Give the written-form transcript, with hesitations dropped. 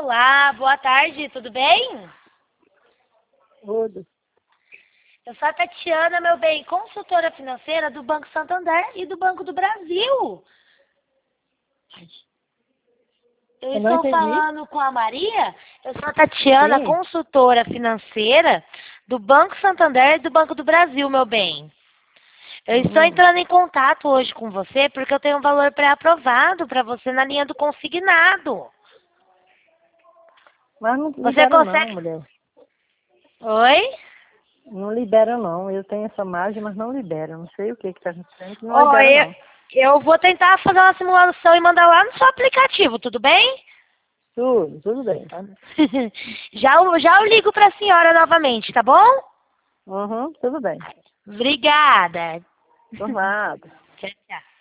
Olá, boa tarde, tudo bem? Tudo. Eu sou a Tatiana, meu bem, consultora financeira do Banco Santander e do Banco do Brasil. Eu Eu não estou entendi. falando com a Maria. Eu sou a Tatiana, Sim. consultora financeira do Banco Santander e do Banco do Brasil, meu bem. Eu estou Hum. entrando em contato hoje com você porque eu tenho um valor pré-aprovado para você na linha do consignado. Mas não Você libera não, consegue... mulher. Oi? Não libera não. Eu tenho essa margem, mas não libera. Não sei o que está acontecendo, que não Ó, libera não. eu vou tentar fazer uma simulação e mandar lá no seu aplicativo, tudo bem? Tudo bem. Já eu ligo para a senhora novamente, tá bom? Tudo bem. Obrigada. Por nada. Tchau, tchau.